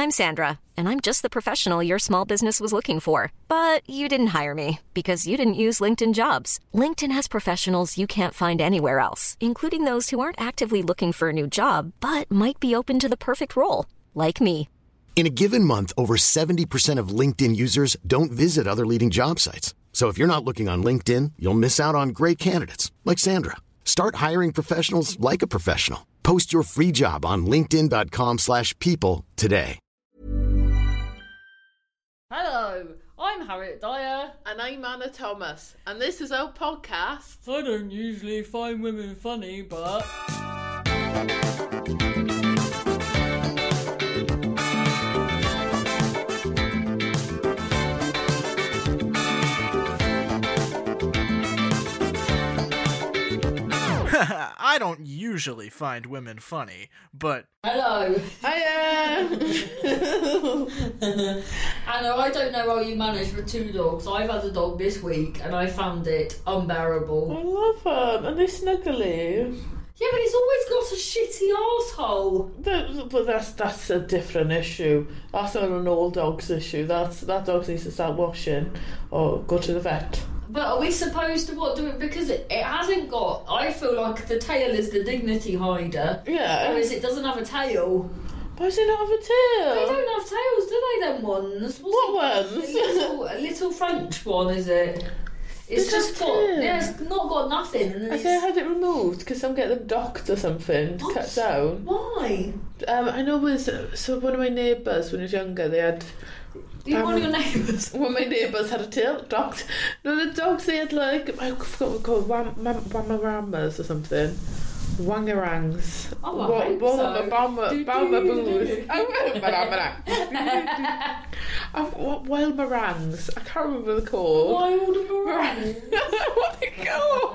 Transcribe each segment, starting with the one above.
I'm Sandra, and I'm just the professional your small business was looking for. But you didn't hire me because you didn't use LinkedIn Jobs. LinkedIn has professionals you can't find anywhere else, including those who aren't actively looking for a new job, but might be open to the perfect role, like me. In a given month, over 70% of LinkedIn users don't visit other leading job sites. So if you're not looking on LinkedIn, you'll miss out on great candidates like Sandra. Start hiring professionals like a professional. Post your free job on linkedin.com/people today. Hello, I'm Harriet Dyer. And I'm Anna Thomas. And this is our podcast. I don't usually find women funny, but... I don't usually find women funny, but... Hello. Hiya! Anna, I don't know how you manage with 2 dogs. I've had a dog this week and I found it unbearable. I love them. And they snuggly. Yeah, but he's always got a shitty arsehole. But that's a different issue. That's not an old dog's issue. That dog needs to start washing or go to the vet. But are we supposed to do it? Because it hasn't got... I feel like the tail is the dignity hider. Yeah. Whereas it doesn't have a tail. Why does it not have a tail? They don't have tails, do they, them ones? What ones? A little French one, is it? It's just got... Yeah, it's not got nothing. And I say I had it removed because some get them docked or something, cut down. Why? I know one of my neighbours when I was younger, they had... One of your neighbours? Well, my neighbours had a tail docked. No, the dogs, they had like, I forgot what called, Wamaramas or something. Wangarangs. Oh, I hope so. Baumaboos. Wild Marangs. I can't remember the call. Wild Marang? What they called?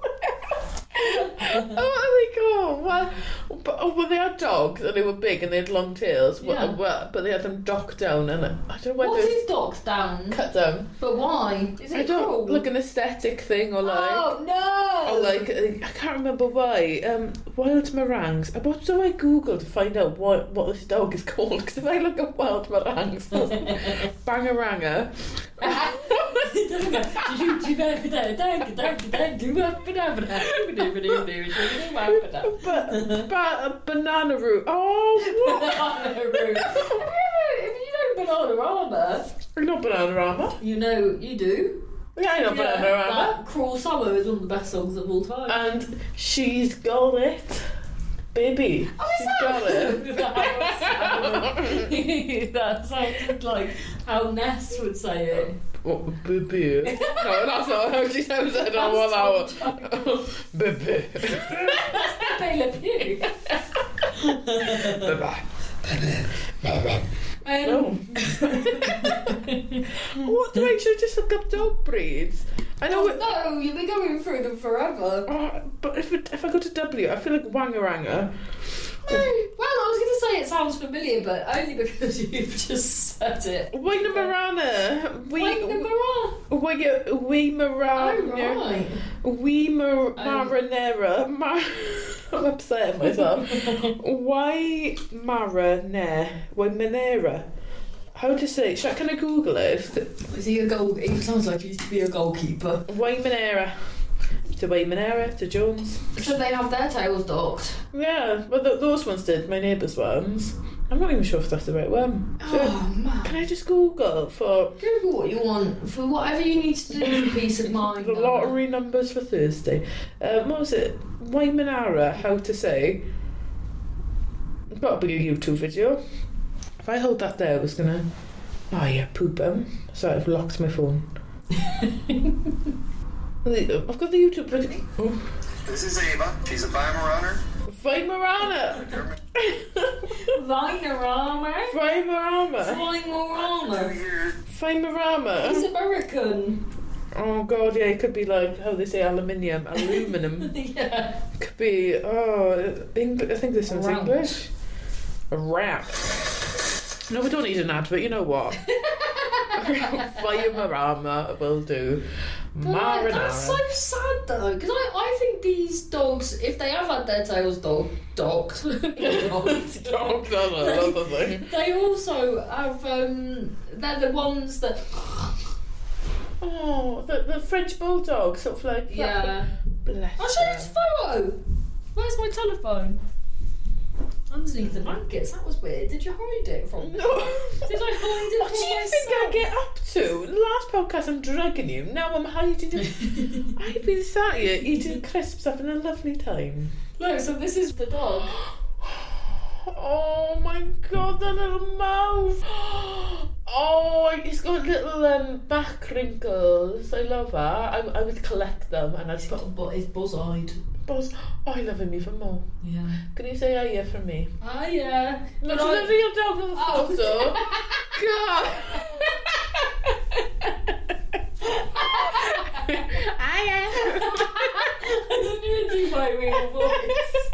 What are they called? Well, they had dogs and they were big and they had long tails. Yeah. But they had them docked down and I don't know whether What is docked down? cut down. But why? Is it cruel? Like an aesthetic thing or like. Oh no! Or like I can't remember why. Wild Marangs. What do I Google to find out what this dog is called? Because if I look up wild Marangs, Bangaranga. But banana root. Oh, Banana root. If you know Bananarama, I know Bananarama. you know you do. Yeah, I know Bananarama. That Cruel Summer is one of the best songs of all time. And she's got it, baby. She's got it. That sounded like how Ness would say it. What, baby? No, that's not how she sounds. I don't know what that was. Baby. Pepe Le Pew. What do I should just look up dog breeds? I know. No, you'll be going through them forever. But if I go to W, I feel like Wangaranga. Well, I was going to say it sounds familiar, but only because you've just said it. Waynamarana. Waynamarana. Weemarana. Weemaranera. I'm upset myself. Waymanera. How to say it? Can I Google it? Is he a goal? He sounds like he used to be a goalkeeper. Waymanera. To Waymanera, to Jones. So they have their tails docked? Yeah, well those ones did, my neighbours' ones. I'm not even sure if that's the right one. Oh, man. Can I just Google for... Google what you want, for whatever you need to do for peace of mind. The lottery numbers for Thursday. What was it? Waymanara, how to say. It's got to be a YouTube video. If I hold that there, I was going to... Oh yeah, poop him. Sorry, I've locked my phone. I've got the YouTube video. Oh. This is Ava. She's a Weimaraner. Weimaraner. Weinarama. Weimaraner. He's American. Oh god, yeah, it could be like how they say aluminum. Yeah. Could be, I think this one's Round. English. A wrap. No, we don't need an advert, you know what? Weimaraner will do. But that's so sad though, because I think these dogs, if they have had their tails dogs, Dogs, I don't know. they also have, they're the ones that... Oh, the French bulldog, sort of like... Yeah. Bless I'll show you her. this photo. Where's my telephone? Underneath the blankets. That was weird. Did you hide it from me? No. Did I hide it What from do you myself? think I get up to? Last podcast I'm drugging you, now I'm hiding it. I've been sat here eating crisps, having a lovely time. Look, so this is the dog. Oh my god, that little mouth! Oh, he's got little back wrinkles. I love her. I would collect them and I'd put... But it's buzz-eyed. Buzz. Oh, I love him even more. Yeah. Can you say hiya from me? Ah, yeah. Look at the real dog on the photo. God. Hiya. I didn't even do my real voice.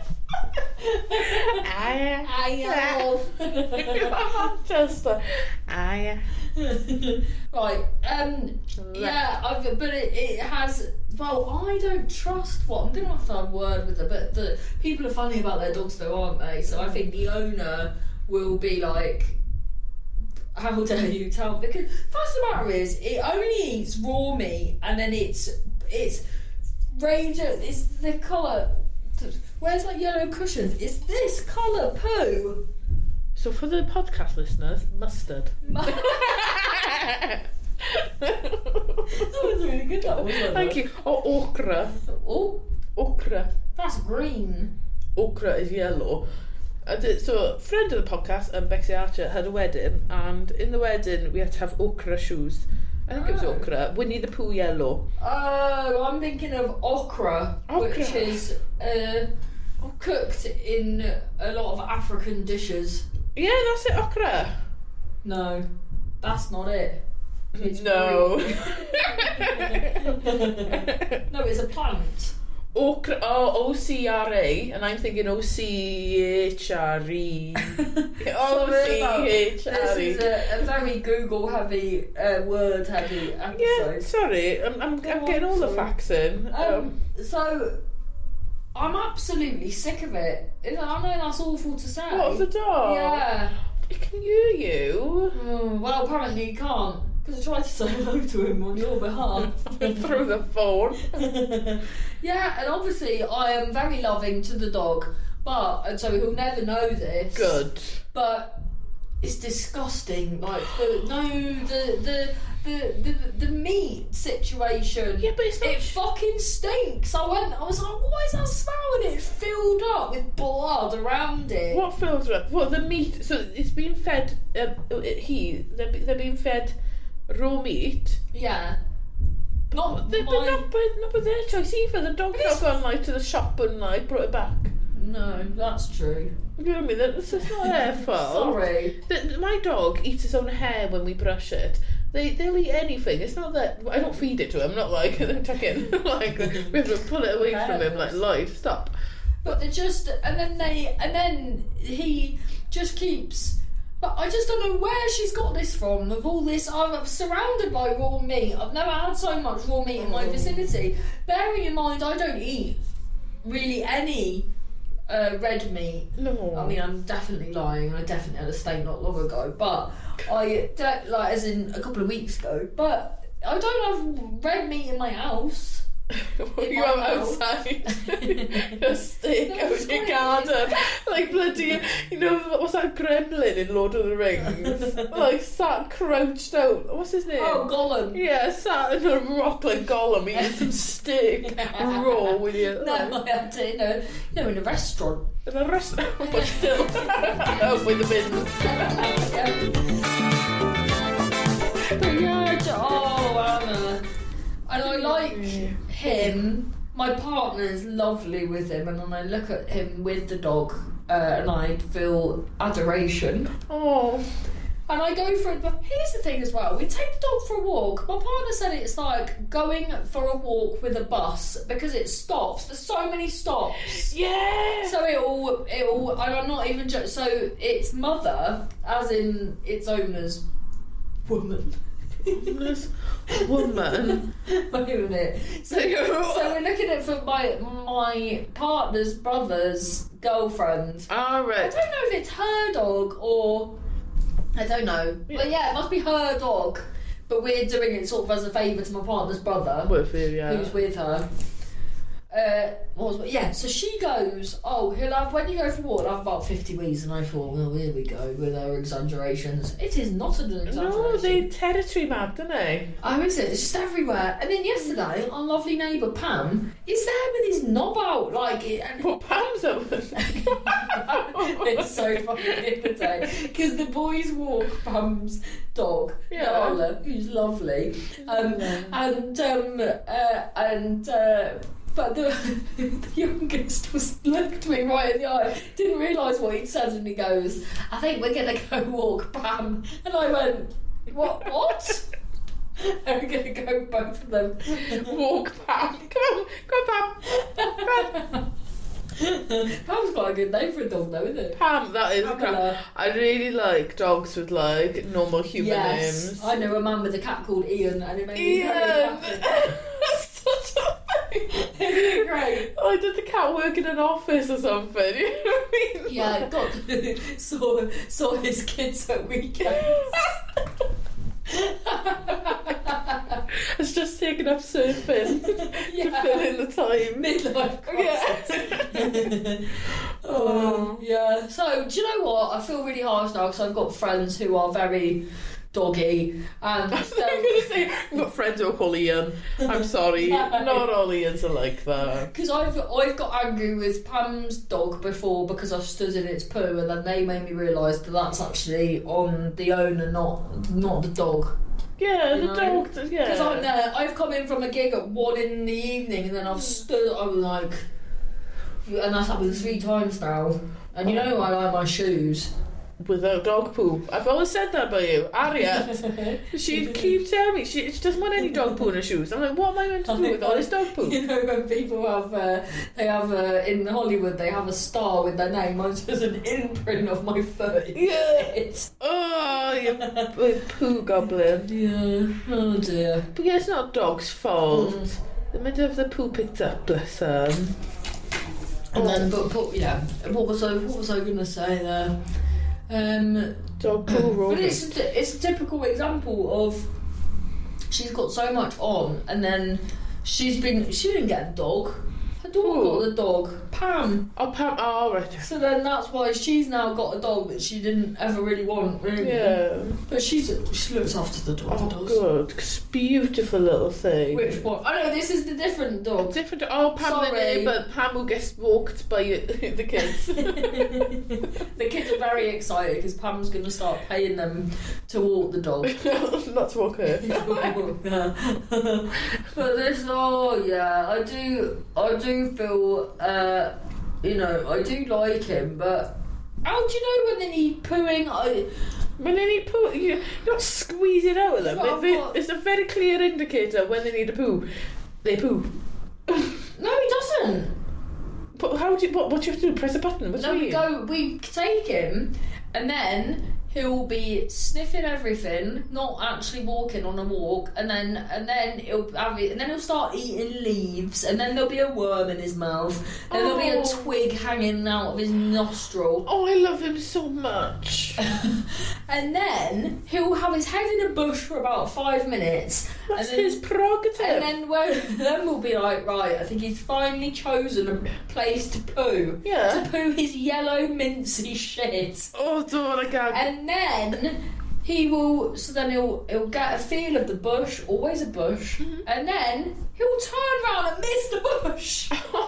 Hiya. Hiya. Manchester. Hiya. Right, yeah, but it has, well, I don't trust what, I'm going to have to have a word with her, but the people are funny about their dogs though, aren't they? So I think the owner will be like, how dare you tell, because first the matter is, it only eats raw meat, and then it's it's the colour, where's that yellow cushion? It's this colour poo. So for the podcast listeners, mustard. That was really good, that was, wasn't it? Thank you. Or okra. Oh, Okra. that's green. Okra is yellow. So, a friend of the podcast, Bexy Archer, had a wedding, and in the wedding we had to have okra shoes. I think it was Oh. okra. Winnie the Pooh yellow. Oh, I'm thinking of okra, which Okra. is cooked in a lot of African dishes. Yeah, that's it, okra. No, that's not it. It's No. green. No, it's a plant. Okra, O-C-R-A, and I'm thinking O-C-H-R-E. This O-C-H-R-E. is a very Google heavy, word heavy Yeah, episode. sorry, I'm Go getting on, all the sorry. facts in. So, I'm absolutely sick of it. I know that's awful to say. What, of the dog? Yeah. It can hear you. Well, apparently you can't, because I tried to say hello to him on your behalf. Through the phone. Yeah, and obviously I am very loving to the dog, and so he'll never know this. Good. But it's disgusting. Like the meat situation. Yeah, but it's not... It fucking stinks. I was like, what is that smell? And it's filled up with blood around it. What fills up? What, the meat? So it's being fed... they're being fed raw meat. Yeah. Not But not by their choice either. The dog's But not it's- gone like to the shop and like brought it back. No, that's true. You know what I mean? It's not their fault. Sorry. My dog eats his own hair when we brush it. They'll eat anything. It's not that I don't feed it to him. Not like tuck in. Like we have to pull it away from him. Like life, stop. But they just and then he just keeps. But I just don't know where she's got this from. With all this, I'm surrounded by raw meat. I've never had so much raw meat in my vicinity. Bearing in mind, I don't eat really any red meat. No. I mean, I'm definitely lying. I definitely had a steak not long ago, but as in a couple of weeks ago. But I don't have red meat in my house. You have outside a steak No, out it's in your fine. garden, like bloody. You know what's that gremlin in Lord of the Rings? Like sat crouched out. What's his name? Oh, Gollum. Yeah, sat in a rock like Gollum eating some steak raw with you. No, I had it in a restaurant. In a restaurant, but still with the bins. Anna. And I like him. My partner's lovely with him, and then I look at him with the dog, and I feel adoration. Oh, And I go for it, but here's the thing as well. We take the dog for a walk. My partner said it's like going for a walk with a bus because it stops. There's so many stops. yeah. So it'll, and I'm not even so its mother, as in its owner's woman, This woman. Wait a minute. So we're looking at from my partner's brother's girlfriend. All I right. don't know if it's her dog or I don't know. But yeah, it must be her dog. But we're doing it sort of as a favour to my partner's brother, With you, yeah. who's with her. So she goes, he'll have, when you go for a walk, he'll have about 50 wees, and I thought, well, here we go with our exaggerations. It is not an exaggeration. No, they territory mad, don't they? Oh, is it? It's just everywhere. And then yesterday, our lovely neighbour Pam is there with his knob out, like it. And What Pam's up with? it's so funny the other day because the boys walk Pam's dog, Yeah. Nala, who's lovely, but the youngest looked me right in the eye, didn't realise what he'd said, and he goes, I think we're going to go walk Pam. And I went, what? And we're going to go, both of them. Walk Pam. Come on, Pam. Pam's quite a good name for a dog though, isn't it? Pam, that is Pamela. I really like dogs with like normal human Yes, names. I know a man with a cat called Ian, and it made me very Ian! happy. That's such a Isn't it great? Oh, did the cat work in an office or something? You know what I mean? Yeah, saw his kids at weekends. It's just taken up surfing to fill in the time. Midlife crisis. Oh. Yeah. So, do you know what? I feel really harsh now because I've got friends who are very doggy, and I'm going to say I've got friends who are called Ian. I'm sorry, not all Ians are like that. because I've got angry with Pam's dog before because I've stood in its poo, and then they made me realise that that's actually on the owner, not the dog. Yeah, You the know? dog. Yeah. Because I'm there, I've come in from a gig at 1 in the evening, and then I've stood. I was like, and that's happened 3 times now. And you know I like my shoes. Without dog poop. I've always said that about you. Harriet. She keeps telling me she doesn't want any dog poo in her shoes. I'm like, what am I meant to do with all this dog poo? You know when people have, in Hollywood, they have a star with their name. Mine's just an imprint of my foot. Yeah. Oh, you poo goblin. Yeah. Oh dear. But yeah, it's not dog's fault. They're meant to have the poo picked up, bless them. And then, but yeah. What was I going to say there? Dog poo But rolling. it's a typical example of she's got so much on, and then she didn't get a dog. Her daughter got the dog, Pam. Oh, Pam. Oh, right. So then that's why she's now got a dog that she didn't ever really want, really. Yeah. But she looks after the dog. Oh, does. good. It's a beautiful little thing. Which one? Oh no, this is the different dog. Different. Oh, Pam the Sorry. neighbour. Pam who gets walked by the kids. The kids are very excited because Pam's going to start paying them to walk the dog. Not to walk her. But this, I do feel, I do like him, but how do you know when they need pooing? When they need poo, you don't squeeze it out of them. It's a very clear indicator when they need a poo. They poo. No, he doesn't. But how do you? What do you have to do? Press a button? What do you mean? We take him, and then he'll be sniffing everything, not actually walking on a walk, and then he'll start eating leaves, and then there'll be a worm in his mouth, and there'll be a twig hanging out of his nostril. Oh, I love him so much. And then he'll have his head in a bush for about 5 minutes. That's and then, his prerogative. And then we'll be like, right, I think he's finally chosen a place to poo. Yeah. To poo his yellow mincy shit. Oh, don't want to gag. And then he'll get a feel of the bush, always a bush, and then he'll turn around and miss the bush.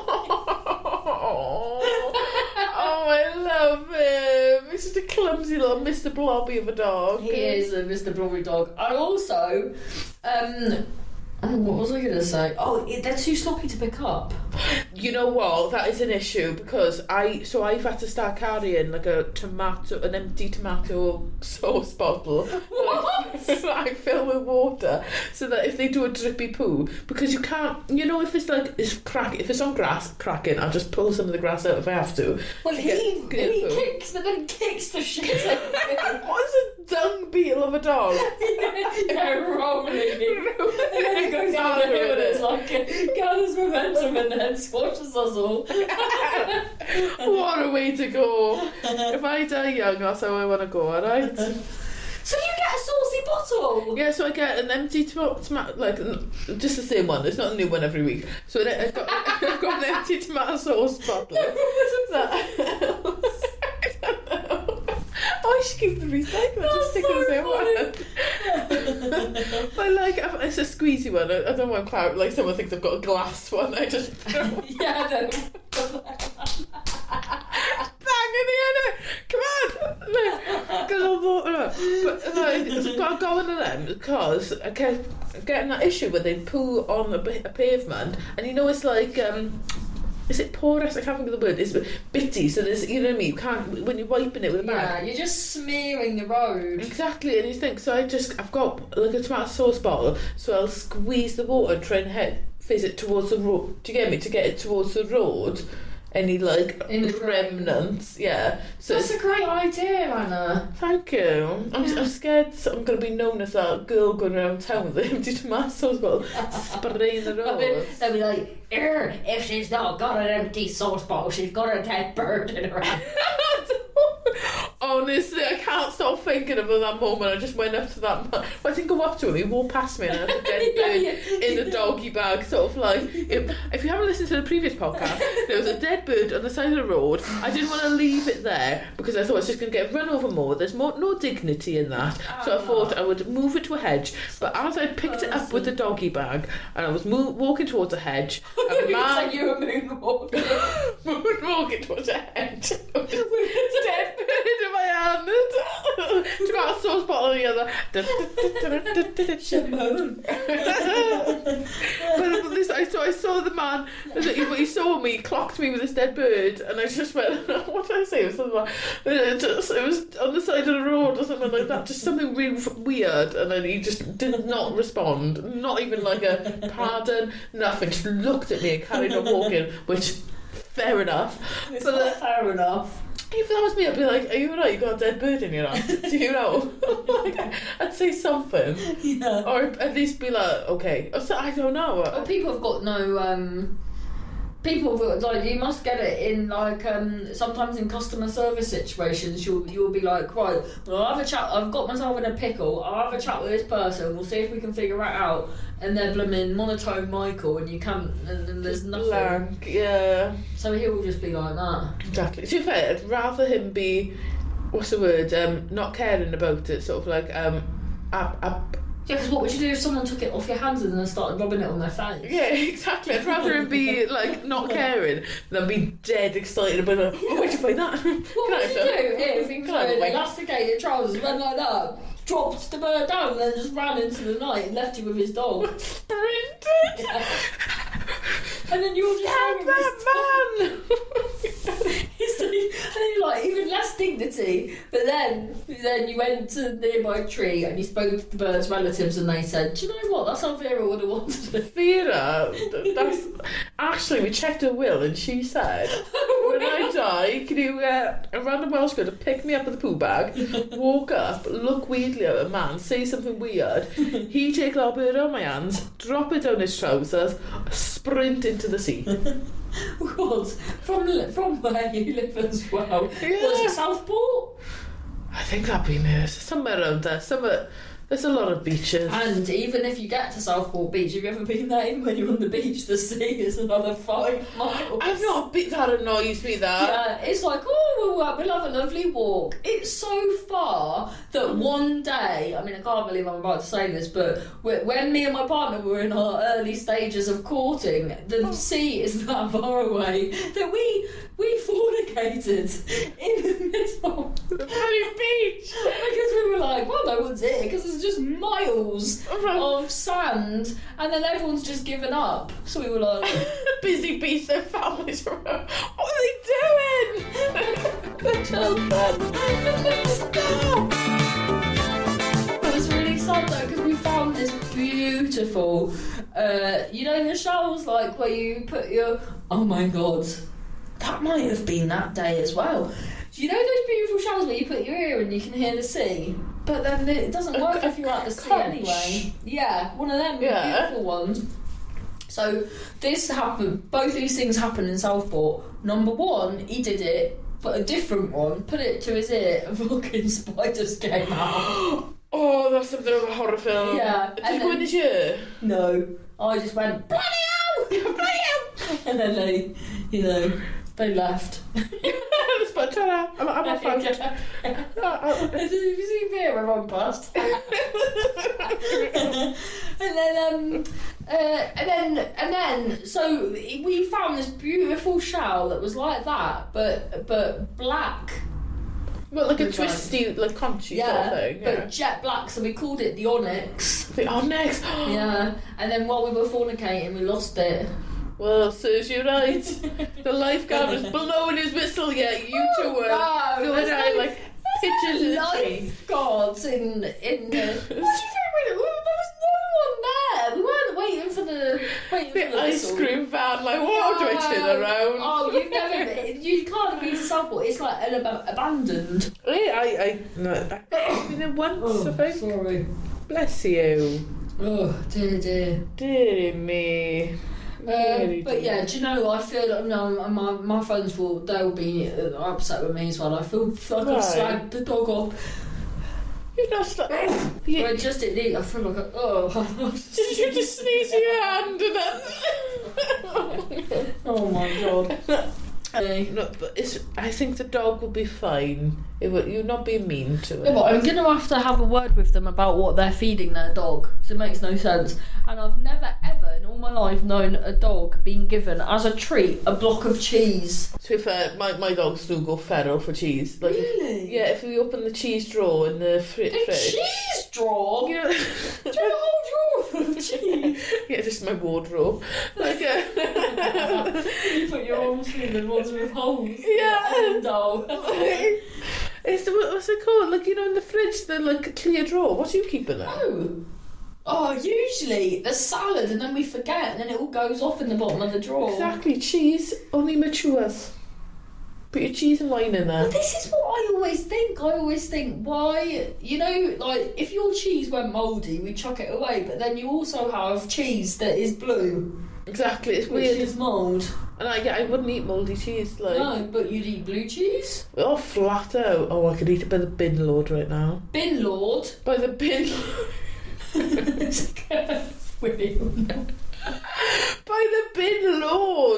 Oh, I love him. He's just a clumsy little Mr. Blobby of a dog. He is a Mr. Blobby dog. And also, what was I going to say? Oh, they're too sloppy to pick up. You know what? That is an issue because I've had to start carrying like an empty tomato sauce bottle. What? I fill with water so that if they do a drippy poo, because you can't. You know, if it's on grass cracking, I'll just pull some of the grass out if I have to. Well, he get poo. kicks, but then kicks the shit out of it. What is a dung dung beetle of a dog. Yeah, rolling. And then it goes down the hill and it's like gathers momentum and then squashes us all. What a way to go. If I die young, that's how I want to go, alright? So you get a saucy bottle? Yeah, so I get an empty tomato, like, just the same one. It's not a new one every week. So I've got an empty tomato sauce bottle. I should keep the recycler, just stick it the same one. But like, it's a squeezy one. I don't want to like someone thinks I've got a glass one. I just throw Yeah, then. bang in the end. Come on, but like, I've got to go into them because I kept getting that issue where they poo on a pavement, and you know it's like. Is it porous? I can't think of the word. It's bitty, so there's, you know what I mean? You can't, when you're wiping it with a bag. Yeah, you're just smearing the road. Exactly, and you think, so I've got like a tomato sauce bottle, so I'll squeeze the water and try and fizz it towards the road. Do you get me? To get it towards the road. Any like remnants, yeah. So that's a great idea, Anna. Thank you. I'm scared I'm going to be known as that girl going around town with the empty tomato sauce bottle spraying the road. They'll be like, if she's not got an empty sauce bottle, she's got a dead bird in her hand. Honestly, I can't stop thinking about that moment. I just went up to that man. I didn't go up to him, he walked past me and I had a dead bird in a doggy bag, sort of like, if you haven't listened to the previous podcast, there was a dead bird on the side of the road. I didn't want to leave it there because I thought it's just going to get run over more. There's no dignity in that. So I thought I would move it to a hedge, but as I picked it up with the doggy bag and I was walking towards a hedge, and like you were moonwalking. moonwalking towards a hedge with a dead bird in my hand, tomato sauce bottle in the other. But I saw the man. He saw me, clocked me with this dead bird, and I just went, what did I say? It was on the side of the road or something like that. Just something really weird, and then he just did not respond. Not even like a pardon, nothing. Just looked at me and carried on walking, which fair enough. It's not fair enough. If that was me, I'd be like, are you alright? You got a dead bird in your hand. Do you know? Like, I'd say something. Yeah. Or at least be like, okay. I don't know. Well, people have got no... People have, like, you must get it in, like, sometimes in customer service situations, you'll be like, right, well, I'll have a chat, I've got myself in a pickle, I'll have a chat with this person, we'll see if we can figure it out, and they're blooming monotone Michael, and you can't, and there's nothing. Blank, yeah. So he will just be like that. Exactly. To be fair, I'd rather him be, what's the word, not caring about it, sort of like, Yeah, because what would you do if someone took it off your hands and then started rubbing it on their face? Yeah, exactly. I'd rather him be like not caring than be dead excited about like, oh, where'd you find that? What would you do if you elasticated trousers went like that, dropped the bird down and then just ran into the night and left you with his dog? Sprinted! Yeah. And then you were just hanging with that man! and like even less dignity. But then you went to the nearby tree and you spoke to the bird's relatives and they said, do you know what? That's how Vera would have wanted it. Vera, that's actually we checked her will and she said, when I die, can you get a random Welsh girl to pick me up with a poo bag, walk up, look weirdly at a man, say something weird, he take that bird out of my hands, drop it down his trousers, sprint into the sea. What? From where you live as well? Yeah. Was it Southport? I think that'd be nice. Somewhere around there. There's a lot of beaches. And even if you get to Southport Beach, have you ever been there? Even when you're on the beach, the sea is another 5 miles. I've not been. That annoys me. That. Yeah, it's like, we'll have a lovely walk. It's so far that one day, I mean, I can't believe I'm about to say this, but when me and my partner were in our early stages of courting, the sea is that far away that we fornicated in the middle of the bloody beach because we were like, well, no one's here because there's just miles of sand, and then everyone's just given up. So we were like, busy beach, their families around. What are they doing? The children. Stop. It was really sad though because we found this beautiful, you know, the shells like where you put your. Oh my god. That might have been that day as well. Do you know those beautiful shells where you put your ear and you can hear the sea? but then it doesn't work if you're at the sea anyway. Yeah, one of them beautiful ones. So this happened. Both these things happened in Southport. Number one, he did it, but a different one. Put it to his ear, and fucking spiders came out. Oh, that's a bit of a horror film. Yeah. Did you go in his ear? No, I just went bloody hell, bloody hell, and then they, they left. But ta-da, I'm a fan. Have you seen me where I'm past? and then, so we found this beautiful shell that was like that, but black. Well, like a twisty, like conchy sort of thing. Yeah, but jet black, so we called it the Onyx. The Onyx. Yeah, and then while we were fornicating, we lost it. Well, serves you right. The lifeguard was blowing his whistle, yet you two were going out like pigeons in a tree. Lifeguards in the... There was no one there. We weren't waiting for the ice cream van, like, what do I turn around? Oh, you've never been... You can't have been to Southport. It's like abandoned. I've been there once, I think. Sorry. Bless you. Oh, dear. Dear me. But yeah, do you know, I feel my friends they'll be upset with me as well. I feel like I've slagged the dog off. You've not slagged. I just didn't eat. I feel like Did you just sneeze your hand and then? Oh my god. No, but I think the dog will be fine. You're not being mean to it. Yeah, but I'm going to have a word with them about what they're feeding their dog, because it makes no sense. And I've never ever in all my life known a dog being given as a treat a block of cheese. To be fair, my dogs do go feral for cheese. Like, really? If we open the cheese drawer in the fridge. Cheese drawer? You know, do you have a whole drawer full of cheese? Yeah, just my wardrobe. Like, you put your arms through the ones with holes. Yeah. No. It's what's it called? Like, in the fridge, the like clear drawer. What do you keep in there? Oh, usually the salad, and then we forget, and then it all goes off in the bottom of the drawer. Exactly. Cheese only matures. Put your cheese and wine in there. But this is what I always think. I always think, why, like, if your cheese went mouldy, we chuck it away, but then you also have cheese that is blue. Exactly, it's weird. Which is mould. And I wouldn't eat mouldy cheese. Like. No, but you'd eat blue cheese? Oh, flat out. Oh, I could eat it by the bin load right now. Bin lord? By the bin By the bin lord.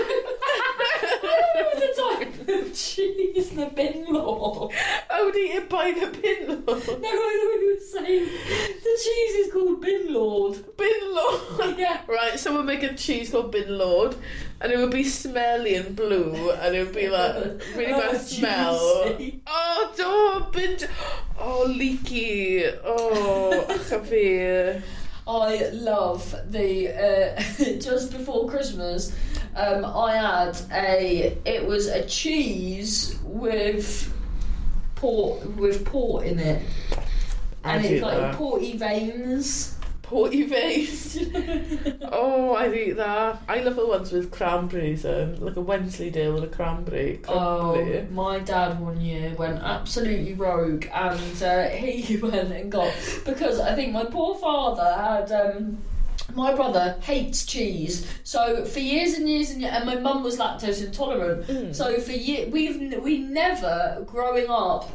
I don't know the type of cheese, the bin lord. I would eat it by the bin lord. No, I know you were saying the cheese is called bin lord. Bin lord. Yeah. Right, so we'll make a cheese called bin lord, and it would be smelly and blue, and it would be like really bad smell. Juicy. Oh, don't bin. Oh, leaky. Oh, Javier. I love the just before Christmas. I had it was a cheese with port in it, and it's like porty veins. Porty veins. Oh, I'd eat that. I love the ones with cranberries in, like a Wensleydale with a cranberry. Oh, my dad one year went absolutely rogue, and he went and got, because I think my poor father had my brother hates cheese, so for years and years and my mum was lactose intolerant, so for years we never growing up.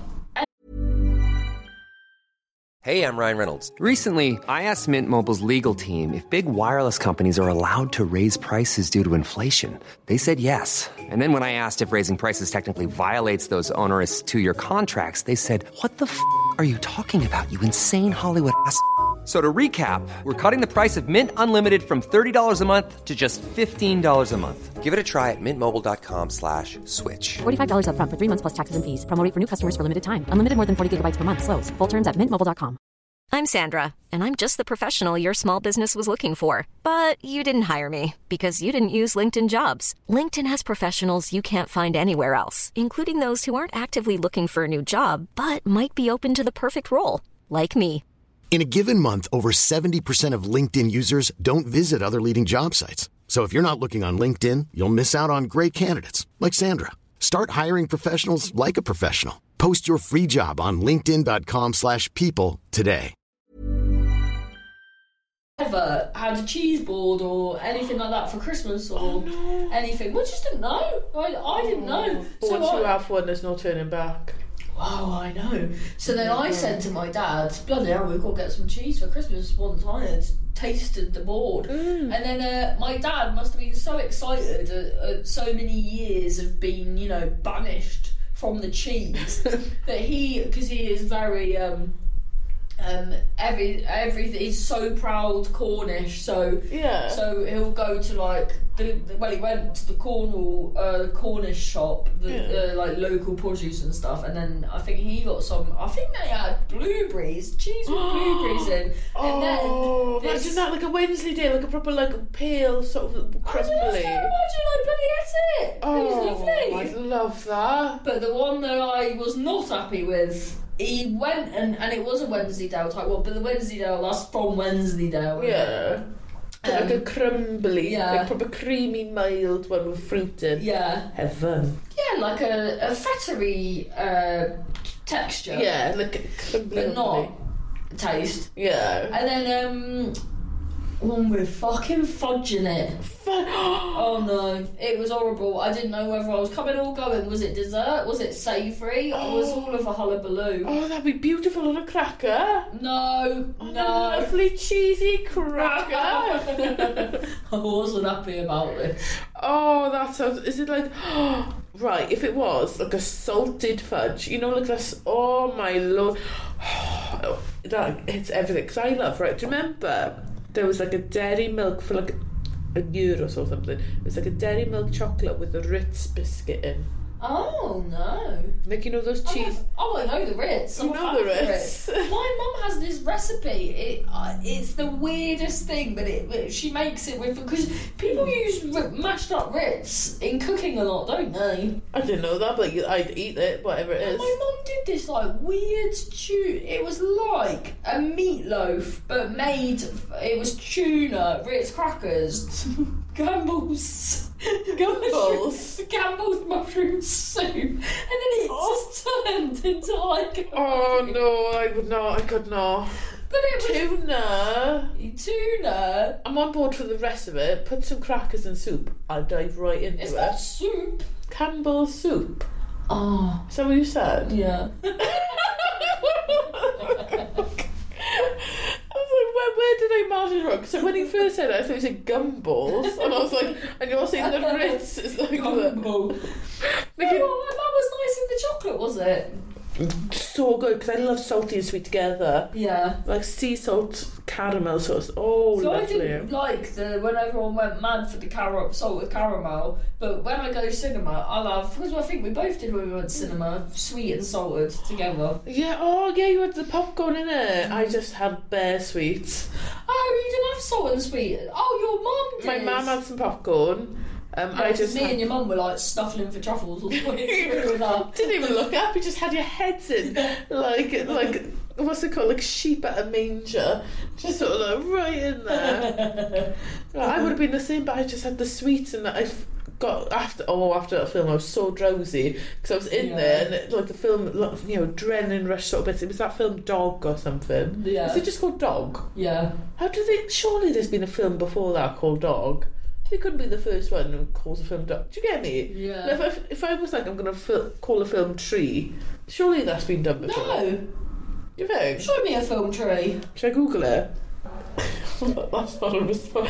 Hey, I'm Ryan Reynolds. Recently, I asked Mint Mobile's legal team if big wireless companies are allowed to raise prices due to inflation. They said yes. And then when I asked if raising prices technically violates those onerous 2-year contracts, they said, "What the f*** are you talking about, you insane Hollywood ass?" So to recap, we're cutting the price of Mint Unlimited from $30 a month to just $15 a month. Give it a try at mintmobile.com/switch. $45 up front for 3 months plus taxes and fees. Promo rate for new customers for limited time. Unlimited more than 40 gigabytes per month. Slows full terms at mintmobile.com. I'm Sandra, and I'm just the professional your small business was looking for. But you didn't hire me because you didn't use LinkedIn Jobs. LinkedIn has professionals you can't find anywhere else, including those who aren't actively looking for a new job, but might be open to the perfect role, like me. In a given month, over 70% of LinkedIn users don't visit other leading job sites. So if you're not looking on LinkedIn, you'll miss out on great candidates like Sandra. Start hiring professionals like a professional. Post your free job on linkedin.com/people today. Ever had a cheese board or anything like that for Christmas or anything? We just didn't know. I didn't know. But once you have one, there's no turning back. Oh, I know. So then I said to my dad, bloody hell, we've got to get some cheese for Christmas once I had tasted the board. And then my dad must have been so excited at so many years of being, you know, banished from the cheese that because he is very everything, he's so proud Cornish, so he'll go to like he went to the Cornish shop, like local produce and stuff, and then I think he got I think they had blueberries, cheese with blueberries in, and then imagine that, like a Wednesday, like a proper like pale sort of crumbly. I bloody ate it. It was lovely. I love that. But the one that I was not happy with, he went and it was a Wensleydale type one, but the Wensleydale, that's from Wensleydale. Yeah. Like a crumbly, like proper creamy, mild one with fruit in. Yeah. Heaven. Yeah, like a fettery texture. Yeah, like a crumbly. But not taste. Yeah. And then one with fucking fudge in it. Oh no, it was horrible. I didn't know whether I was coming or going. Was it dessert? Was it savoury? Or was all of a hullabaloo? Oh, that'd be beautiful on a cracker. No. A lovely cheesy cracker. I wasn't happy about this. Oh, that sounds... Is it like... right, if it was like a salted fudge, you know, like that's... Oh my lord. That hits everything. Because I love, right, do you remember... There was like a dairy milk for like €1 or something. It was like a dairy milk chocolate with a Ritz biscuit in. Oh no! Like, you know those cheese. I know the Ritz. You know the Ritz. My mum has this recipe. It's the weirdest thing, but she makes it with, because people use mashed up Ritz in cooking a lot, don't they? I didn't know that, but I'd eat it, whatever it is. My mum did this like weird it was like a meatloaf, but it was tuna, Ritz crackers, Campbell's mushroom soup, and then it just turned into like oh no, I could not. But it was tuna. I'm on board for the rest of it. Put some crackers and soup, I'll dive right into it. It's not soup. Campbell's soup. Oh, is that what you said? Yeah. Where did I margin wrong? So when he first said it, I thought he said gumballs, and I was like, and you're saying the Ritz is like gumball. That was nice in the chocolate, was it? So good, because I love salty and sweet together. Yeah. Like sea salt caramel sauce. Oh, so lovely. I didn't like when everyone went mad for the salted caramel, but when I go to cinema, I'll have, because I think we both did when we went to cinema, sweet and salted together. Yeah, you had the popcorn in it. I just had bare sweets. Oh, you didn't have salt and sweet? Oh, your mum did. My mum had some popcorn. And your mum were like snuffling for truffles all the way through that. Didn't even look up, you just had your heads in like what's it called, like sheep at a manger, just sort of like right in there. I would have been the same, but I just had the sweets, and I got after that film I was so drowsy because I was in there, and like the film, you know, adrenaline rush sort of bits. It was that film Dog or something. Yeah. Is it just called Dog? Yeah. How do they? Surely there's been a film before that called Dog. It couldn't be the first one who calls a film Dog. Do you get me? Yeah. Like if I was like, I'm going to call a film Tree, surely that's been done before. No. Do you think? Show me a film Tree. Should I Google it? That's not a response.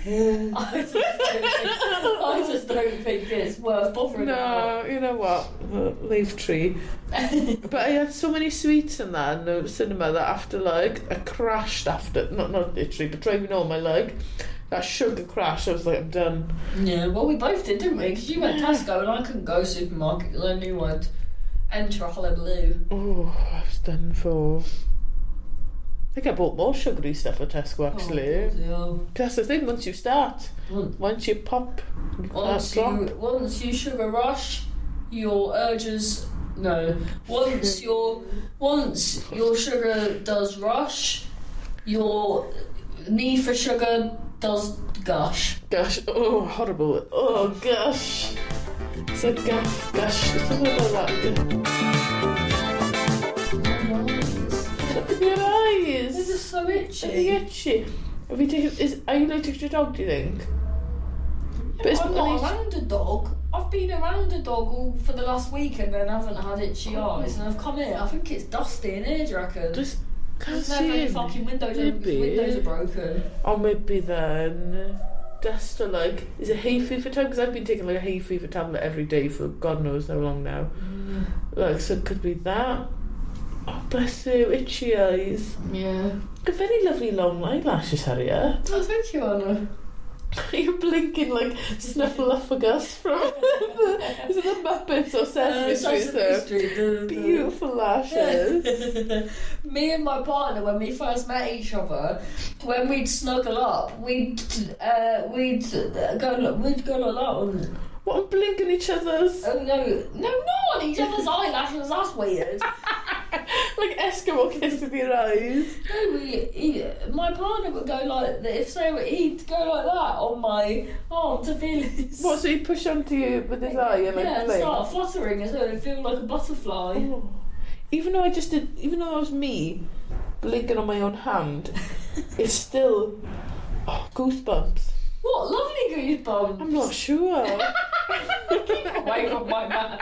I just don't think it's worth bothering about. No, you know what? Leave Tree. But I had so many sweets in that in the cinema that after, like, I crashed after, not literally, but driving home, that sugar crash, I was like, I'm done. Yeah, well, we both did, didn't we? Because you went Tesco and I couldn't go to supermarket because I knew I'd enter a hullabaloo. Oh, I was done for. I think I bought more sugary stuff at Tesco, actually. Oh, that's the thing, once you start, once you pop, once you sugar rush, your urges... No. Once your sugar does rush, your need for sugar does gush. Gush. Oh, horrible. Oh, gush. It's like gush. Something like that. your eyes. This is so Are you itchy. itchy? Have you taken? Are you allergic to your dog? Do you think? But it's I'm not only- around a dog. I've been around a dog all for the last week and then haven't had itchy eyes. And I've come here. I think it's dusty in here. Do you reckon? Just can't There's never any see fucking it. windows open because Maybe. windows are broken. Or maybe then dust or like, is it hay fever time? Because I've been taking like a hay fever tablet every day for God knows how long now. Like, so it could be that. Oh, bless you, itchy eyes. Yeah. Got very lovely long eyelashes, Harriet. Oh, thank you, Anna. You're blinking like Snuffleupagus from is it the Muppets or Sesame Street? So beautiful lashes. Me and my partner, when we first met each other, when we'd snuggle up, we'd go like that on. What, I'm blinking each other's Oh no, not on each other's eyelashes. That's weird. like Eskimo kiss with your eyes. No, my partner would go like if so, he'd go like that on my arm to feel his. What, so he push onto you with his eye and like yeah, and blink? start fluttering as though it feel like a butterfly. Oh. Even though that was me blinking on my own hand, it's still goosebumps. What lovely goosebumps! I'm not sure. Keep away from my man.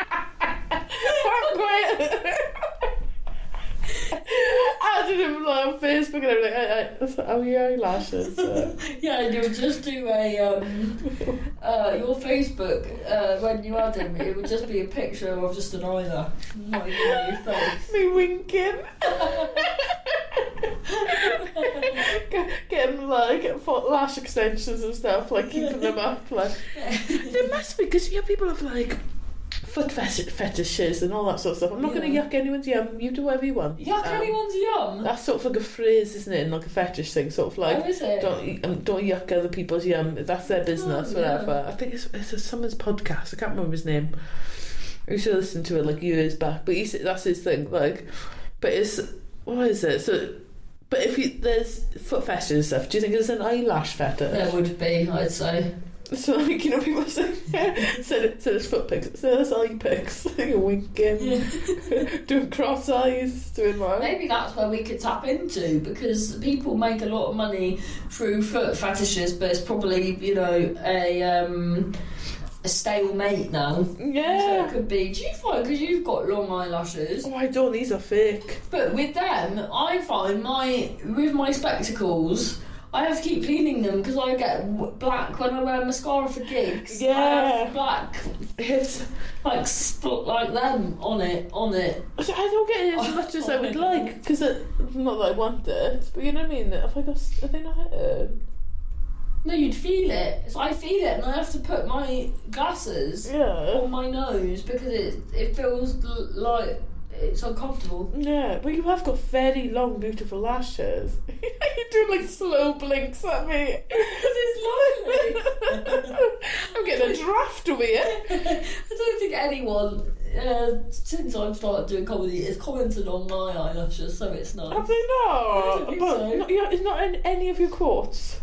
I did him like on Facebook and everything. How are your eyelashes? Yeah, and you'll just do a your Facebook when you add him. It would just be a picture of just an eyelash, not even your face. Me winking. Getting like lash extensions and stuff, like keeping them up. Like there must be, because people have like foot fetishes and all that sort of stuff. I'm not going to yuck anyone's yum. You do whatever you want. Yuck anyone's yum. That's sort of like a phrase, isn't it? And like a fetish thing, sort of like Oh, is it? don't yuck other people's yum. That's their business, whatever. I think it's someone's podcast. I can't remember his name. I used to listen to it like years back, but that's his thing. Like, but it's what is it? So. But if there's foot fetishes and stuff, do you think there's an eyelash fetish? There would be, I'd say. So like, people say, said it's foot pics, so it's eye pics. You're winking, doing cross eyes, doing what? Maybe that's where we could tap into, because people make a lot of money through foot fetishes, but it's probably, a stalemate now. Yeah. So it could be. Do you find, because you've got long eyelashes? Oh, I don't. These are fake. But with them, I find with my spectacles, I have to keep cleaning them because I get black when I wear mascara for gigs. Yeah. I have black, It's. like spot like them on it. I don't get it as much as I would like, because not that I want it, but you know what I mean. Have they not hit it? No, you'd feel it. So I feel it, and I have to put my glasses on my nose because it feels like it's uncomfortable. Yeah, well, you have got very long, beautiful lashes. You're doing like slow blinks at me. It's lovely. I'm getting a draft over here. I don't think anyone, since I've started doing comedy, has commented on my eyelashes, so it's nice. Have they not? I don't think But so. it's not in any of your quotes.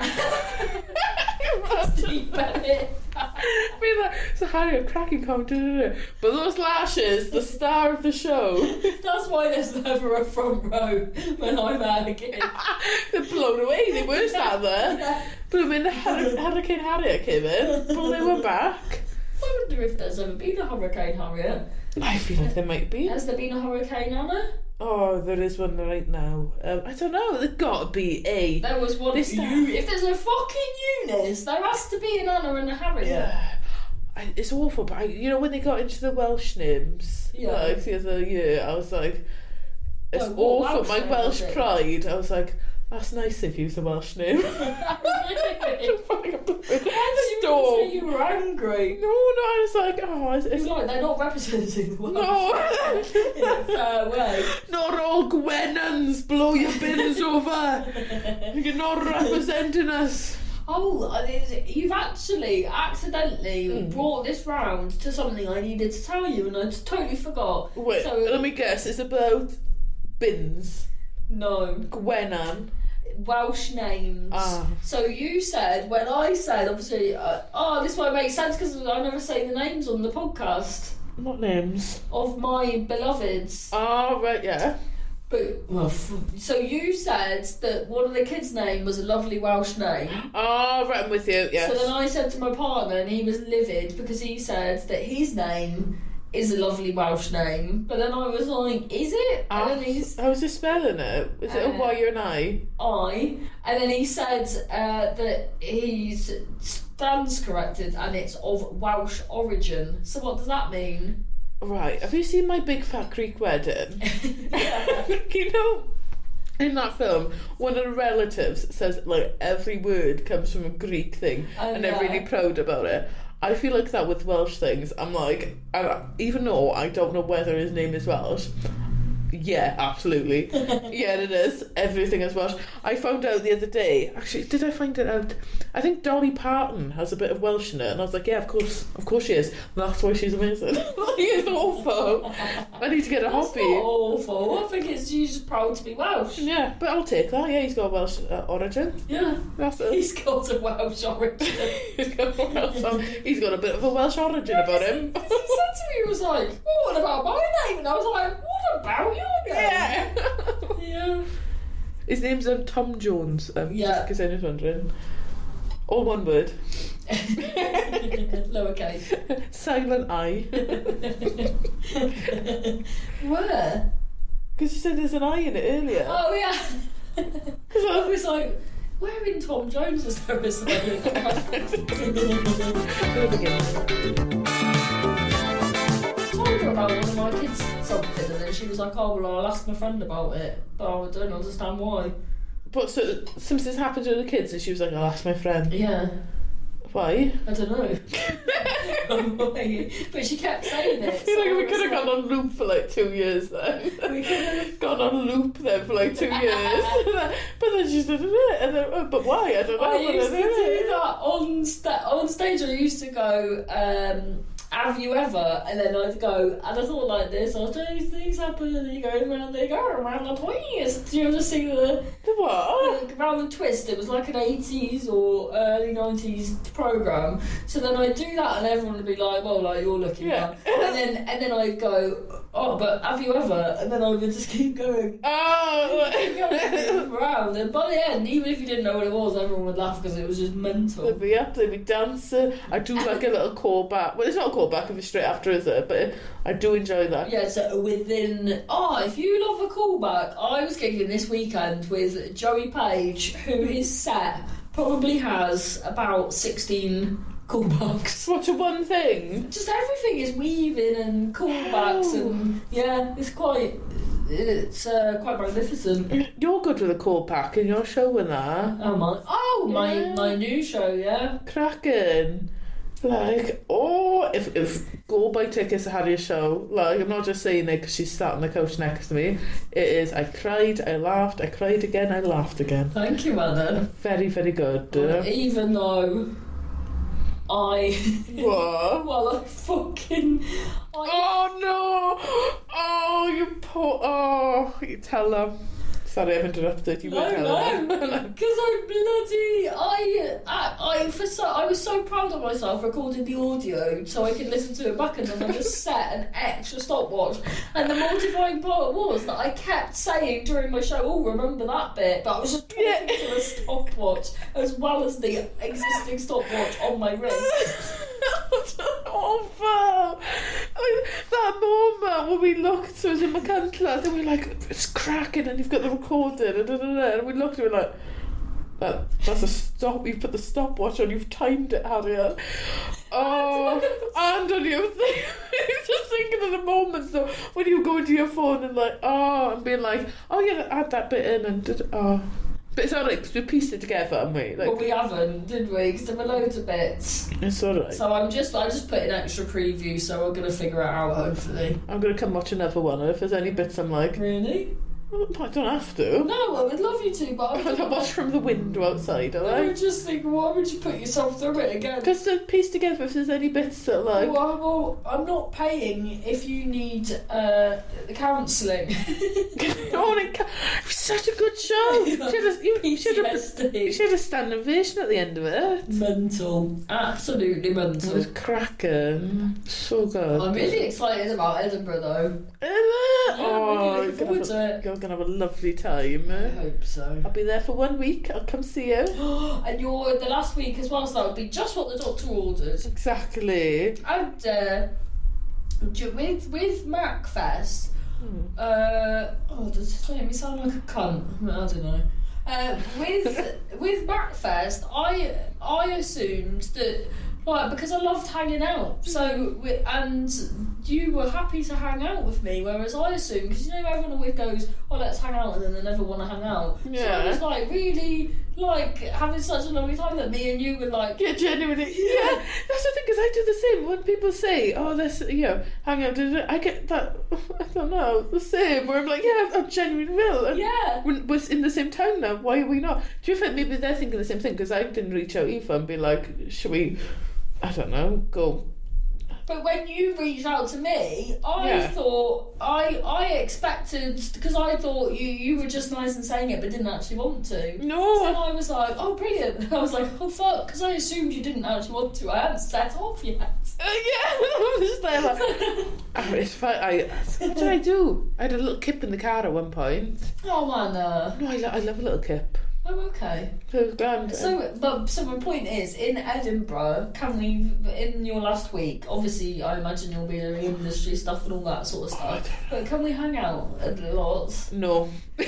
Steve Bennett. Be like, so Harry, a cracking comment, but those lashes, the star of the show, That's why there's never a front row when I'm out again. they're blown away. They were sat there. But I mean, Hurricane Harriet came in, but they were back. I wonder if there's ever been a Hurricane Harriet. I feel like there might be. Has there been a Hurricane Anna? Oh, there is one right now. I don't know. There's got to be a. There was one. This If there's a fucking Eunice, there has to be an Anna and a Harriet. Yeah. It's awful, but when they got into the Welsh names, like the other year, I was like, it's what awful. Welsh My name Welsh was it? pride. I was like, that's nice if you use the Welsh name. Storm. You were angry. No, I was like, It's like they're not representing the Welsh no. in a fair way. Not all Gwennans blow your bins over. You're not representing us. Oh, you've actually accidentally brought this round to something I needed to tell you, and I just totally forgot. Wait, So, let me guess. It's about bins. No. Gwennan. Welsh names. Ah. So you said, when I said, obviously, this won't make sense because I never say the names on the podcast What names? of my beloveds. Oh, right, yeah. But, well, so you said that one of the kids' name was a lovely Welsh name. Oh, right, I'm with you, yes. So then I said to my partner, and he was livid because he said that his name is a lovely Welsh name. But then I was like, is it? And then he's... How was he spelling it? Is it a Y or an I? I. And then he said that he's stands corrected and it's of Welsh origin. So what does that mean? Right, have you seen My Big Fat Greek Wedding? You know, in that film, one of the relatives says, like, every word comes from a Greek thing, and they're really proud about it. I feel like that with Welsh things. I'm like, even though I don't know whether his name is Welsh, yeah, absolutely. Yeah, it is. Everything is Welsh. I found out the other day, actually, did I find it out? I think Dolly Parton has a bit of Welsh in it, and I was like, yeah, of course she is. That's why she's amazing. It's awful. I need to get a hobby. That's not awful. I think she's just proud to be Welsh. Yeah, but I'll take that. Yeah, he's got a Welsh origin. Yeah. That's it. He's got a Welsh origin. He's got a bit of a Welsh origin about him. He said to me, he was like, well, what about my name? And I was like, what about your name? Yeah. Yeah. His name's Tom Jones. Yeah. Just in case anyone's wondering. All one word. Lowercase. Silent I. Where? Because you said there's an I in it earlier. Oh, yeah. Because I was like, where in Tom Jones is there a silent I? told her about one of my kids something, and then she was like, oh, well, I'll ask my friend about it, but I don't understand why. But so, something's happened to the kids, and she was like, I'll ask my friend. Yeah. Why? I don't know. But she kept saying it. I feel like we could have gone on loop for like 2 years then. We could have gone on loop then for like 2 years. But then she did it, and then, but why? I don't know. I used to do that on stage. I used to go, have you ever? And then I'd go, and I thought like this, these things happen, and you go around, they go around the twist. Do you ever see the what? Around the twist? It was like an 80s or early 90s programme. So then I'd do that, and everyone would be like, well, like, you're looking young. And then I'd go, oh, but have you ever? And then I would just keep going. Oh! Keep going around. And by the end, even if you didn't know what it was, everyone would laugh because it was just mental. They'd be up, they'd be dancing. I do like a little callback. Well, it's not a callback if it's straight after, is it? But I do enjoy that. Yeah, so within... Oh, if you love a callback, I was gigging this weekend with Joey Page, who his set probably has about 16 callbacks. What, to one thing? Just everything is weaving and callbacks and... Yeah, it's quite magnificent. You're good with a callback in your show and that. My new show, yeah. Cracking. Like, if go buy tickets to Harry's show, like, I'm not just saying it because she's sat on the couch next to me. It is, I cried, I laughed, I cried again, I laughed again. Thank you, Anna. Very, very good. Even though I... What? Well, I fucking... Oh, no! Oh, you poor... Oh, you tell them. Sorry, I've interrupted you. No, because I was so proud of myself recording the audio so I could listen to it back, and then I just set an extra stopwatch. And the mortifying part was that I kept saying during my show, oh, remember that bit, but I was just talking to a stopwatch as well as the existing stopwatch on my wrist. Awful. That moment when we looked, so it was in my class, and we were like, it's cracking, and you've got the recording, and we looked, and we were like, that's a stop. You've put the stopwatch on. You've timed it, Harriet. Oh, and on your thing. Just thinking of the moments though when you go into your phone and like, and being like, oh yeah, add that bit in and But it's alright because we pieced it together, haven't we? Like, well, we haven't, did we? Because there were loads of bits. It's alright. So I just put an extra preview, so I'm going to figure it out, hopefully. I'm going to come watch another one, and if there's any bits I'm like... Really? Well, I don't have to. No, I would love you to, but I'll watch from the window outside, alright? I would just think, why would you put yourself through it again? Just to piece together if there's any bits that like... Well, I'm not paying if you need counselling. It was such a good show. You should have stand ovation at the end of it. Mental. Absolutely mental. It was cracking. So good. I'm really excited about Edinburgh though. Is it? Yeah, I'm really looking forward to it. You'll going to have a lovely time. I hope so. I'll be there for 1 week. I'll come see you. And you're the last week as well, so that would be just what the doctor ordered. Exactly. And with MacFest, does it make me sound like a cunt? I don't know. With MacFest, I assumed that, like, because I loved hanging out, so and you were happy to hang out with me, whereas I assumed, because you know everyone always goes, oh, let's hang out, and then they never want to hang out. Yeah. So I was like really like having such a lovely time that me and you were like, yeah, genuinely. Yeah, that's the thing, because I do the same. When people say, oh, this, hang out, I get that, I don't know, the same, where I'm like, yeah, I genuinely will. And yeah. we're in the same town now, why are we not? Do you think maybe they're thinking the same thing? Because I didn't reach out either and be like, should we, I don't know, go. But when you reached out to me, I thought, I expected, because I thought you were just nice and saying it but didn't actually want to. No. So I was like, oh, brilliant. I was like, oh, fuck, because I assumed you didn't actually want to. I hadn't set off yet. I was just like, it's fine. What did I do? I had a little kip in the car at one point. Oh, man. No, I love a little kip. Oh, okay. So it was grand. So my point is, in Edinburgh, can we, in your last week, obviously I imagine you'll be doing industry stuff and all that sort of stuff, but can we hang out a lot? No.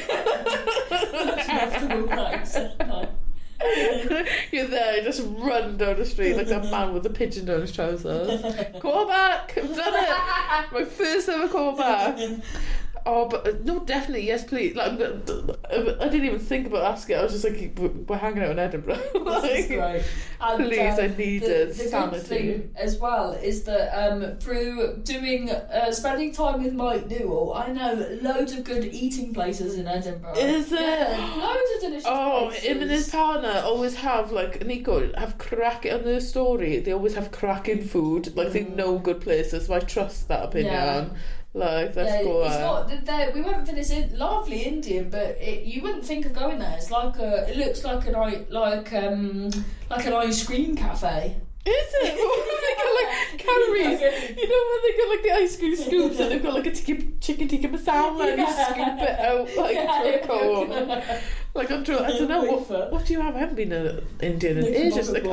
You're there, just run down the street like a man with a pigeon down his trousers. Call back! I've done it! My first ever call back. Oh, but no, definitely, yes, please. Like, I didn't even think about asking. I was just like, we're hanging out in Edinburgh. Like, this is great. And, please, I need the sanity. good thing as well is that through doing spending time with Mike Newell, I know loads of good eating places in Edinburgh. Is it? Yeah, loads of delicious places. Him and his partner always have, like, Nico, have cracking on their story. They always have cracking food. Like, they know good places, so I trust that opinion. Yeah. Like, let's go there. We went for this lovely Indian, but you wouldn't think of going there. It's like it looks like an ice cream cafe. Is it? They got like calories. You know when they got like the ice cream scoops and they've got like a chicken tikka masala and you scoop it out like a cone. Like I don't know what do you have? I haven't been in Indian in ages. Like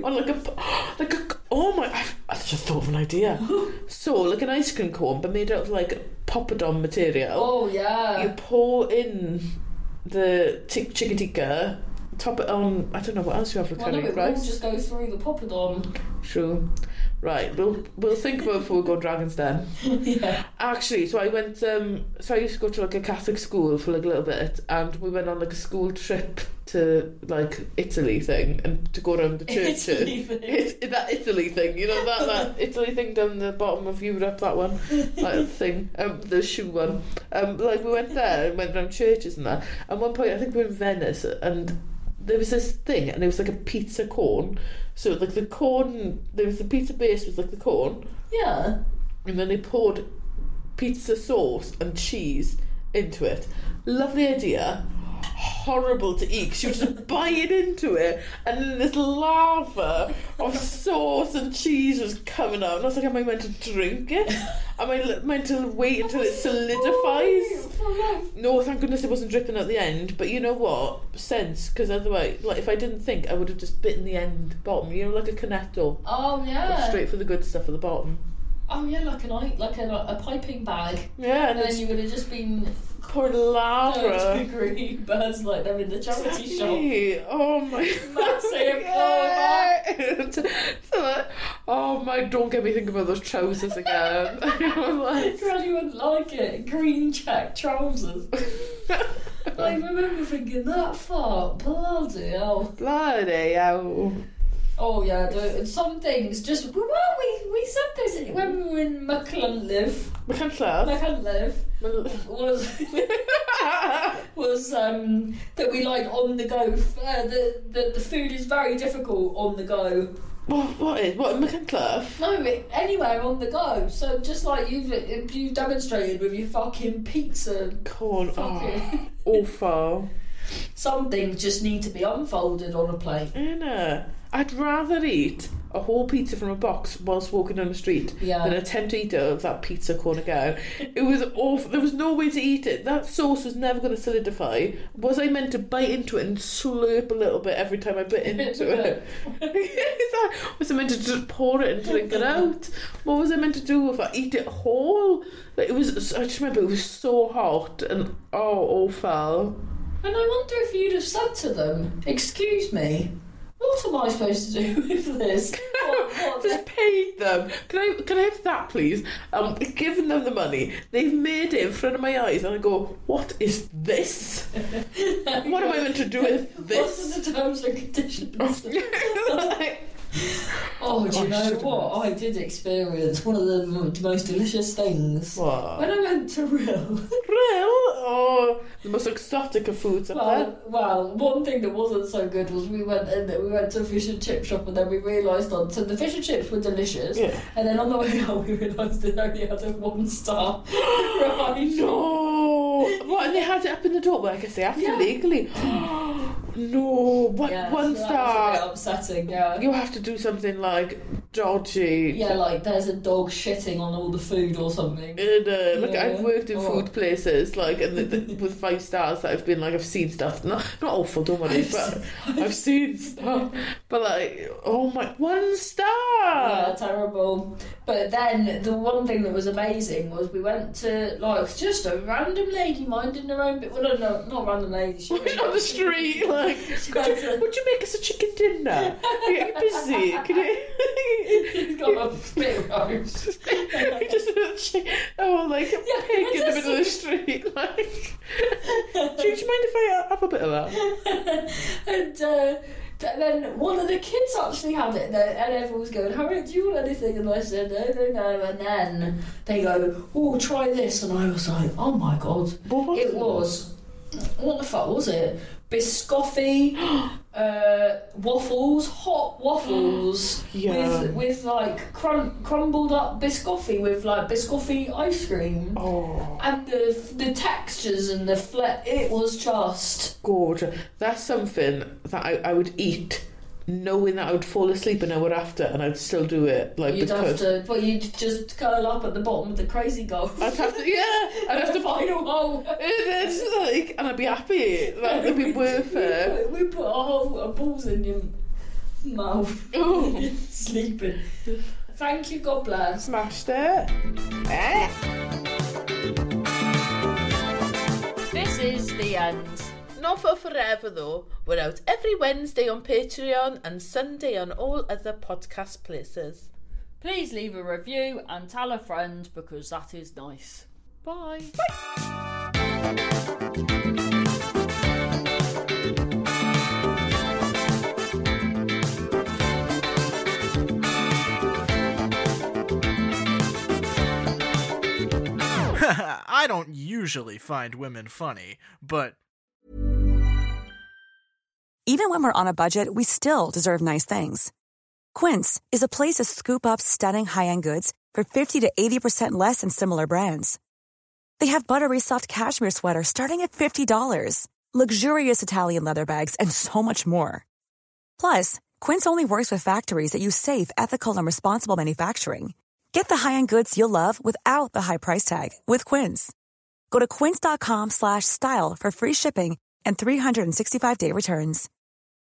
oh my! I just thought of an idea. So like an ice cream cone, but made out of like poppadom material. Oh yeah. You pour in the chicken tikka. Top it on. I don't know what else you have for curry rice. We'll just go through the poppadom. True. Right, we'll think about it before we go Dragon's Den. Yeah. Actually, so I went. So I used to go to like a Catholic school for like a little bit, and we went on like a school trip to like Italy thing, and to go around the churches. That Italy thing, you know that Italy thing down the bottom of Europe, that one, that thing, the shoe one. Like we went there and went around churches and that. At one point, I think we were in Venice, and there was this thing, and it was like a pizza cone. So like the cone, there was the pizza base was like the cone. Yeah. And then they poured pizza sauce and cheese into it. Lovely idea. Horrible to eat. She was just biting into it, and then this lava of sauce and cheese was coming out. And I was like, am I meant to drink it? Am I meant to wait until it solidifies? No, thank goodness it wasn't dripping at the end. But you know what? Sense, because otherwise, like if I didn't think, I would have just bitten the end bottom. You know, like a cornetto. Oh yeah. Go straight for the good stuff at the bottom. Oh yeah, like a piping bag. Yeah, and then you would have just been pouring lava. Green birds like them in the charity shop. Oh my massive oh my, don't get me thinking about those trousers again. Granny wouldn't like it. Green check trousers. I remember thinking that far. Bloody hell. Bloody hell. Oh yeah, some things just we said this when we were in Machynlleth was that we like on the go. The food is very difficult on the go. What in Machynlleth? No, anywhere on the go. So just like you've demonstrated with your fucking pizza corn. Awful. Some things just need to be unfolded on a plate. Innit? I'd rather eat a whole pizza from a box whilst walking down the street than attempt to eat it out of that pizza corner gown. It was awful. There was no way to eat it. That sauce was never going to solidify. Was I meant to bite into it and slurp a little bit every time I bit into it? Was I meant to just pour it and drink it out? What was I meant to do with it? Eat it whole? Like, it was. I just remember it was so hot and awful. And I wonder if you'd have said to them, "Excuse me, what am I supposed to do with this?" What Just paid them. Can I have that, please? Given them the money. They've made it in front of my eyes, and I go, "What is this? What am I meant to do with this?" What are the terms and conditions? Oh, do you know what? I did experience one of the most delicious things. What? When I went to Rill. Oh, the most exotic of foods I've had. Well, one thing that wasn't so good was we went to a fish and chip shop, and then we realised so the fish and chips were delicious, and then on the way out we realised it only had a 1 star. Right? No. What? And they had it up in the door? Well, I guess they have to legally. No. What? Yeah, 1 so star. That was a bit upsetting. Yeah. You have to do something like dodgy. Yeah, like there's a dog shitting on all the food or something. Look, I've worked in food places, like, and with 5 stars that I've been like, I've seen stuff. Not awful, don't worry, but I've seen stuff. But like, oh my, 1 star. Yeah, terrible. But then the one thing that was amazing was we went to like just a random lady minding her own bit. Well, no, not a random lady. She went on the street like, would you make us a chicken dinner? Are you busy? Can you? She's got a spit roast. Just like a pig in the middle of the street. Like, do you mind if I have a bit of that? And then one of the kids actually had it, and everyone was going, "Harriet, do you want anything?" And I said, no. And then they go, "Oh, try this," and I was like, "Oh my god!" It was, what the fuck was it? Biscotti waffles, hot waffles with like crumbled up biscotti with like biscotti ice cream. Oh, and the textures and the it was just gorgeous. That's something that I would eat, knowing that I would fall asleep an hour after, and I'd still do it. Like, you'd just curl up at the bottom of the crazy goal. I'd have to find a hole. And I'd be happy. That would be worth it. We put our balls in your mouth. Oh. Sleeping. Thank you, God bless. Smashed it. This is the end. Not for forever though. We're out every Wednesday on Patreon and Sunday on all other podcast places. Please leave a review and tell a friend, because that is nice. Bye. I don't usually find women funny, but... Even when we're on a budget, we still deserve nice things. Quince is a place to scoop up stunning high-end goods for 50 to 80% less than similar brands. They have buttery soft cashmere sweaters starting at $50, luxurious Italian leather bags, and so much more. Plus, Quince only works with factories that use safe, ethical, and responsible manufacturing. Get the high-end goods you'll love without the high price tag with Quince. Go to quince.com/style for free shipping and 365-day returns.